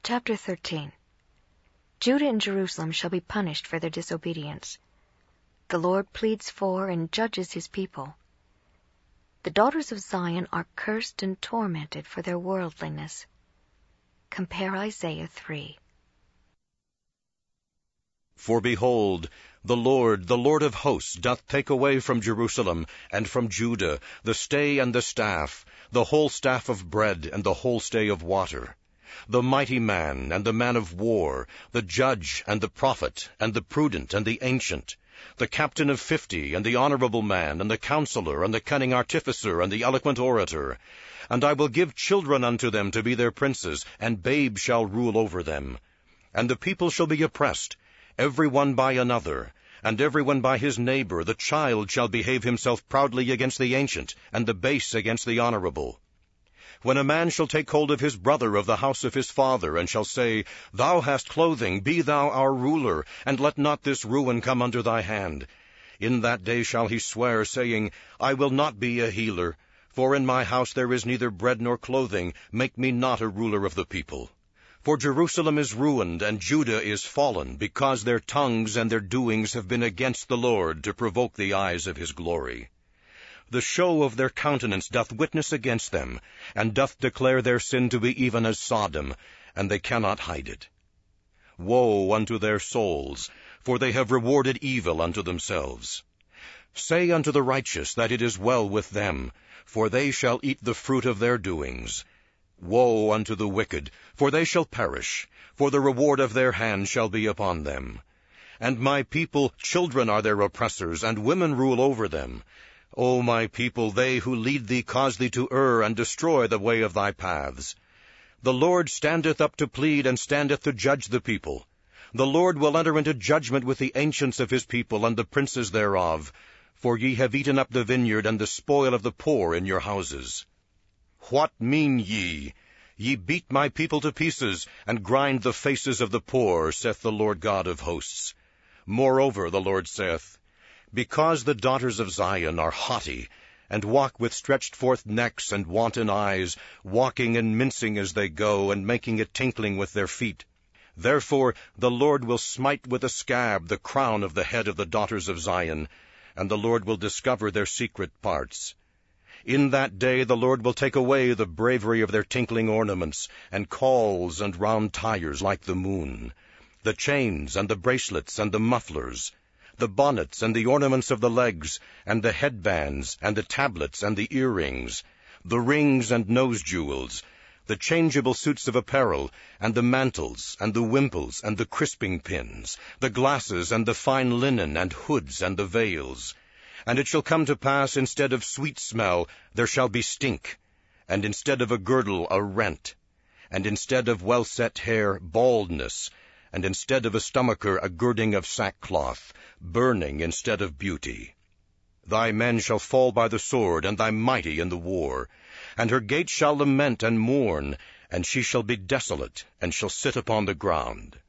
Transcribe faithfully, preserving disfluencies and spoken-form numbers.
Chapter thirteen. Judah and Jerusalem shall be punished for their disobedience. The Lord pleads for and judges his people. The daughters of Zion are cursed and tormented for their worldliness. Compare Isaiah three. For behold, the Lord, the Lord of hosts, doth take away from Jerusalem and from Judah the stay and the staff, the whole staff of bread and the whole stay of water, the mighty man and the man of war, the judge and the prophet, and the prudent and the ancient, the captain of fifty, and the honorable man, and the counselor, and the cunning artificer, and the eloquent orator. And I will give children unto them to be their princes, and babes shall rule over them. And the people shall be oppressed, every one by another, and every one by his neighbor. The child shall behave himself proudly against the ancient, and the base against the honorable. When a man shall take hold of his brother of the house of his father, and shall say, Thou hast clothing, be thou our ruler, and let not this ruin come under thy hand. In that day shall he swear, saying, I will not be a healer, for in my house there is neither bread nor clothing, make me not a ruler of the people. For Jerusalem is ruined, and Judah is fallen, because their tongues and their doings have been against the Lord, to provoke the eyes of his glory. The show of their countenance doth witness against them, and doth declare their sin to be even as Sodom, and they cannot hide it. Woe unto their souls, for they have rewarded evil unto themselves. Say unto the righteous that it is well with them, for they shall eat the fruit of their doings. Woe unto the wicked, for they shall perish, for the reward of their hand shall be upon them. And my people, children are their oppressors, and women rule over them. O my people, they who lead thee cause thee to err, and destroy the way of thy paths. The Lord standeth up to plead, and standeth to judge the people. The Lord will enter into judgment with the ancients of his people, and the princes thereof. For ye have eaten up the vineyard, and the spoil of the poor in your houses. What mean ye? Ye beat my people to pieces, and grind the faces of the poor, saith the Lord God of hosts. Moreover, the Lord saith, Because the daughters of Zion are haughty, and walk with stretched forth necks and wanton eyes, walking and mincing as they go, and making a tinkling with their feet. Therefore the Lord will smite with a scab the crown of the head of the daughters of Zion, and the Lord will discover their secret parts. In that day the Lord will take away the bravery of their tinkling ornaments, and cauls and round tires like the moon, the chains and the bracelets and the mufflers, the bonnets and the ornaments of the legs, and the headbands, and the tablets and the earrings, the rings and nose jewels, the changeable suits of apparel, and the mantles, and the wimples, and the crisping pins, the glasses, and the fine linen, and hoods, and the veils. And it shall come to pass, instead of sweet smell, there shall be stink, and instead of a girdle, a rent, and instead of well-set hair, baldness, and instead of a stomacher, a girding of sackcloth, burning instead of beauty. Thy men shall fall by the sword, and thy mighty in the war. And her gates shall lament and mourn, and she shall be desolate, and shall sit upon the ground.